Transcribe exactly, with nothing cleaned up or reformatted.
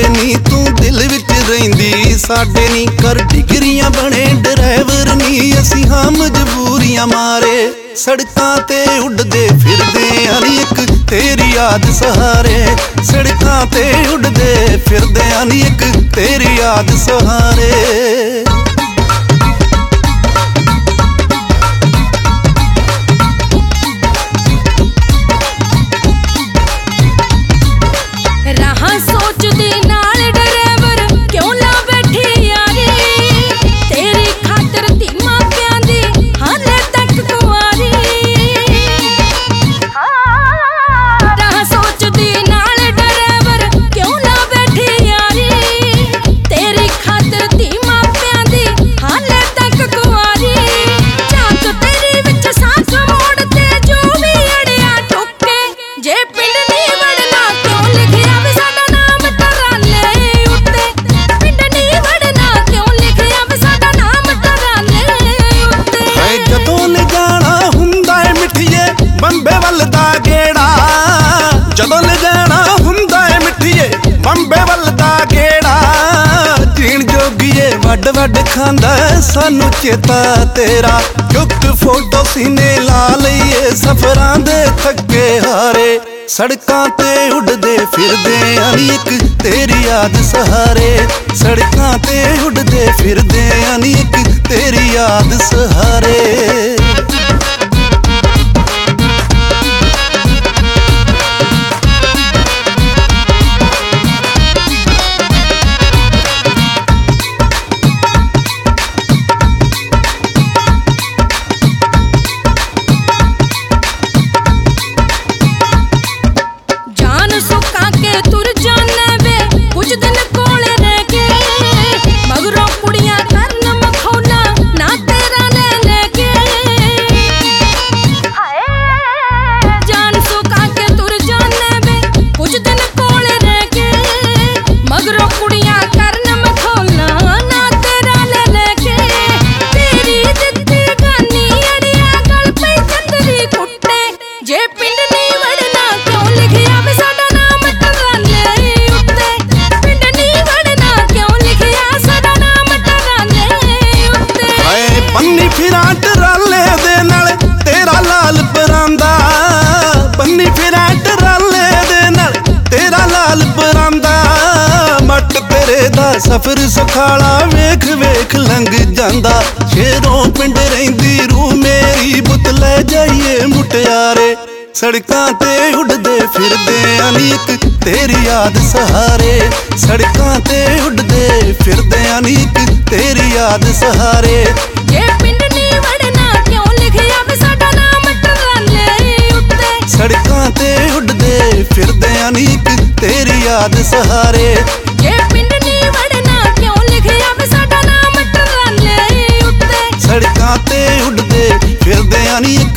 नी तू दिल विच रहिंदी साडे नी। कर डिग्रियां बने ड्राइवर नी असी हाँ मजबूरियां मारे। सड़कां ते उड़दे फिरदे नी एक तेरी याद सहारे। सड़कां ते उड़दे फिरदे नी एक तेरी याद सहारे। ਜਦੋਂ ਲੈ ਜਾਣਾ ਹੁੰਦਾ ਏ ਮਿੱਠੀਏ ਬੰਬੇ ਵੱਲ ਦਾ ਗੇੜਾ। ਜੀਣ ਜੋਗੀਏ ਵੱਡ ਵੱਡ ਖਾਂਦਾ ਸਾਨੂੰ ਚੇਤਾ ਤੇਰਾ। ਚੁੱਕ ਫੋਟੋ ਸੀਨੇ ਲਾ ਲਈਏ ਸਫ਼ਰਾਂ ਦੇ ਥੱਕੇ ਹਾਰੇ। ਸੜਕਾਂ ਤੇ ਉੱਡਦੇ ਫਿਰਦੇ ਨੀ ਇੱਕ ਤੇਰੀ ਯਾਦ ਸਹਾਰੇ। ਸੜਕਾਂ ਤੇ ਉੱਡਦੇ ਫਿਰਦੇ ਨੀ ਇੱਕ ਤੇਰੀ ਯਾਦ ਸਹਾਰੇ। सफर सुखाला वेख वेख लंघ जांदा। शेरों पिंड रहिंदी रू मेरी बुत लै जाइए मुटियारे। सड़कां ते उड़दे फिरदे नी एक तेरी याद सहारे। सड़कां ते उड़दे फिरदे नी एक तेरी याद सहारे। जे पिंड नी वड़ना क्यों लिखिया वे साडा नाम टराले उत्ते। सड़कां ते उड़दे फिरदे नी एक तेरी याद सहारे। जे पिंड सड़कां ते उड़दे फिरदे नी